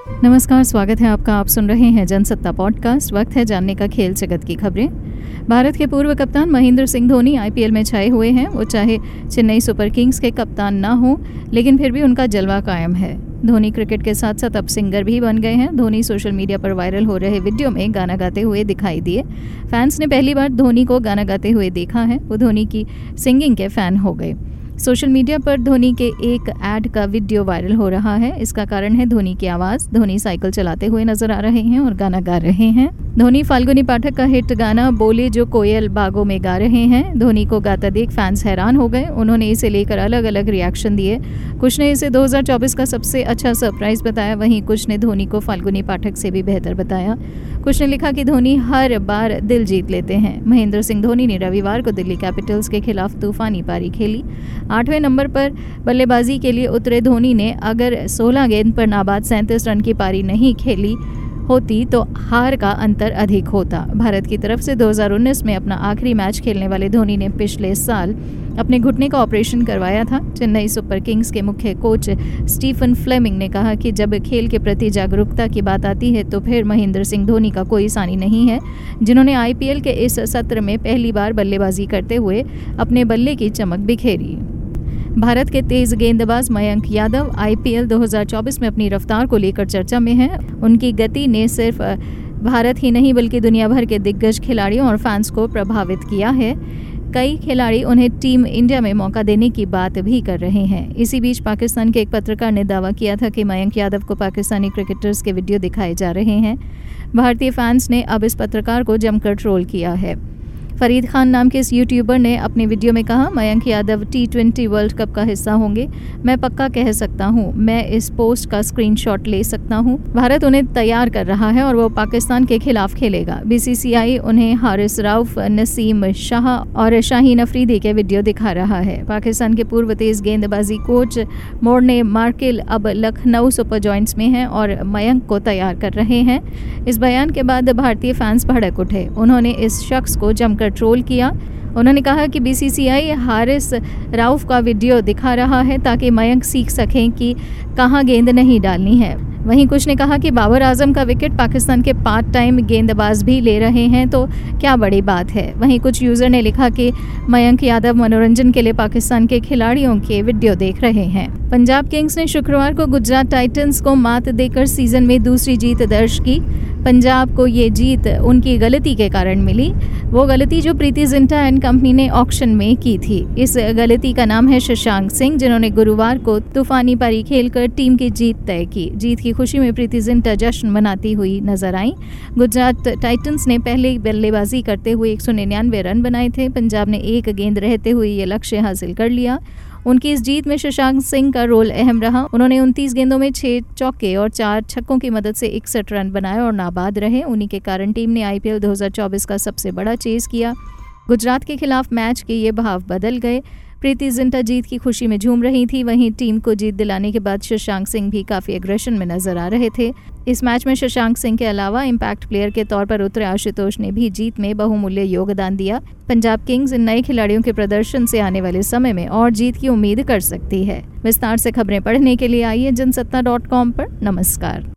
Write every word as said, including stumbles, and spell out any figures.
नमस्कार, स्वागत है आपका। आप सुन रहे हैं जनसत्ता पॉडकास्ट। वक्त है जानने का खेल जगत की खबरें। भारत के पूर्व कप्तान महेंद्र सिंह धोनी आईपीएल में छाए हुए हैं। वो चाहे चेन्नई सुपर किंग्स के कप्तान ना हो, लेकिन फिर भी उनका जलवा कायम है। धोनी क्रिकेट के साथ साथ अब सिंगर भी बन गए हैं। धोनी सोशल मीडिया पर वायरल हो रहे वीडियो में गाना गाते हुए दिखाई दिए। फैंस ने पहली बार धोनी को गाना गाते हुए देखा है। वो धोनी की सिंगिंग के फैन हो गए। सोशल मीडिया पर धोनी के एक ऐड का वीडियो वायरल हो रहा है। इसका कारण है धोनी की आवाज़। धोनी साइकिल चलाते हुए नजर आ रहे हैं और गाना गा रहे हैं। धोनी फाल्गुनी पाठक का हिट गाना बोले जो कोयल बागों में गा रहे हैं। धोनी को गाता देख फैंस हैरान हो गए। उन्होंने इसे लेकर अलग अलग रिएक्शन दिए। कुछ ने इसे दो हज़ार चौबीस का सबसे अच्छा सरप्राइज बताया, वहीं कुछ ने धोनी को फाल्गुनी पाठक से भी बेहतर बताया। कुछ ने लिखा कि धोनी हर बार दिल जीत लेते हैं। महेंद्र सिंह धोनी ने रविवार को दिल्ली कैपिटल्स के खिलाफ तूफानी पारी खेली। आठवें नंबर पर बल्लेबाजी के लिए उतरे धोनी ने अगर सोलह गेंद पर नाबाद सैंतीस रन की पारी नहीं खेली होती तो हार का अंतर अधिक होता। भारत की तरफ से दो हज़ार उन्नीस में अपना आखिरी मैच खेलने वाले धोनी ने पिछले साल अपने घुटने का ऑपरेशन करवाया था। चेन्नई सुपर किंग्स के मुख्य कोच स्टीफन फ्लेमिंग ने कहा कि जब खेल के प्रति जागरूकता की बात आती है तो फिर महेंद्र सिंह धोनी का कोई सानी नहीं है, जिन्होंने आईपीएल के इस सत्र में पहली बार बल्लेबाजी करते हुए अपने बल्ले की चमक बिखेरी। भारत के तेज गेंदबाज मयंक यादव आईपीएल दो हज़ार चौबीस में अपनी रफ्तार को लेकर चर्चा में हैं। उनकी गति ने सिर्फ भारत ही नहीं बल्कि दुनिया भर के दिग्गज खिलाड़ियों और फैंस को प्रभावित किया है। कई खिलाड़ी उन्हें टीम इंडिया में मौका देने की बात भी कर रहे हैं। इसी बीच पाकिस्तान के एक पत्रकार ने दावा किया था कि मयंक यादव को पाकिस्तानी क्रिकेटर्स के वीडियो दिखाए जा रहे हैं। भारतीय फैंस ने अब इस पत्रकार को जमकर ट्रोल किया है। फरीद खान नाम के इस यूट्यूबर ने अपने वीडियो में कहा, Mayank Yadav T twenty world cup का हिस्सा होंगे। मैं पक्का कह सकता हूं, मैं इस पोस्ट का स्क्रीनशॉट ले सकता हूं। भारत उन्हें तैयार कर रहा है और वो पाकिस्तान के खिलाफ खेलेगा। बीसीसीआई उन्हें हारिस राउफ, नसीम शाह और शाहीन अफरीदी के वीडियो दिखा रहा है। पाकिस्तान के पूर्व तेज गेंदबाजी कोच मोर्ने मार्केल अब लखनऊ सुपर जॉइंट्स में हैं और मयंक को तैयार कर रहे हैं। इस बयान के बाद भारतीय फैंस भड़क उठे। उन्होंने इस शख्स को जमकर ट्रोल किया। उन्होंने कहा कि बीसीसीआई हारिस राउफ का वीडियो दिखा रहा है ताकि मयंक सीख सकें कि कहां गेंद नहीं डालनी है। वहीं कुछ ने कहा कि बाबर आजम का विकेट पाकिस्तान के पार्ट टाइम गेंदबाज भी ले रहे हैं तो क्या बड़ी बात है। वहीं कुछ यूज़र ने लिखा कि मयंक यादव मनोरंजन के लिए पाकिस्तान के खिलाड़ियों के वीडियो देख रहे हैं। पंजाब किंग्स ने शुक्रवार को गुजरात टाइटंस को मात देकर सीजन में दूसरी जीत दर्ज की। पंजाब को ये जीत उनकी गलती के कारण मिली, वो गलती जो प्रीति जिंटा एंड कंपनी ने ऑक्शन में की थी। इस गलती का नाम है शशांक सिंह, जिन्होंने गुरुवार को तूफानी पारी खेलकर टीम की जीत तय की। जीत की खुशी में प्रीति जिंटा जश्न मनाती हुई नजर आई। गुजरात टाइटंस ने पहले बल्लेबाजी करते हुए एक सौ निन्यानवे रन बनाए थे। पंजाब ने एक गेंद रहते हुए ये लक्ष्य हासिल कर लिया। उनकी इस जीत में शशांक सिंह का रोल अहम रहा। उन्होंने उनतीस गेंदों में छह चौके और चार छक्कों की मदद से इकसठ रन बनाए और नाबाद रहे। उन्हीं के कारण टीम ने आईपीएल दो हज़ार चौबीस का सबसे बड़ा चेज किया। गुजरात के खिलाफ मैच के ये भाव बदल गए। प्रीति जिंटा जीत की खुशी में झूम रही थी। वहीं टीम को जीत दिलाने के बाद शशांक सिंह भी काफ़ी एग्रेशन में नजर आ रहे थे। इस मैच में शशांक सिंह के अलावा इम्पैक्ट प्लेयर के तौर पर उतरे आशुतोष ने भी जीत में बहुमूल्य योगदान दिया। पंजाब किंग्स इन नए खिलाड़ियों के प्रदर्शन से आने वाले समय में और जीत की उम्मीद कर सकती है। विस्तार से खबरें पढ़ने के लिए आइए जनसत्ता डॉट कॉम पर। नमस्कार।